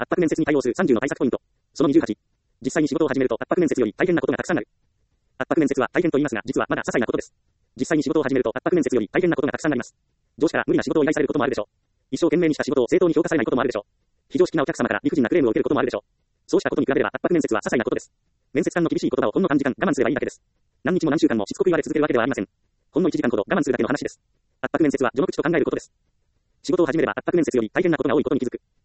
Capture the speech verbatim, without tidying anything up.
圧迫面接に対応するさんじゅうの対策ポイント。そのにじゅうはち。実際に仕事を始めると圧迫面接より大変なことがたくさんある。圧迫面接は大変と言いますが、実はまだ些細なことです。実際に仕事を始めると圧迫面接より大変なことがたくさんあります。上司から無理な仕事を依頼されることもあるでしょう。一生懸命にした仕事を正当に評価されないこともあるでしょう。非常識なお客様から理不尽なクレームを受けることもあるでしょう。そうしたことに比べれば圧迫面接は些細なことです。面接官の厳しい言葉をほんの短時間我慢すればいいだけです。何日も何週間もしつこく言われ続けるわけではありません。ほんのいちじかんほど我慢するだけの話です。圧迫面接は序の口と考えることです。仕事を始めれば圧迫面接より大変なことが多いことに気づく。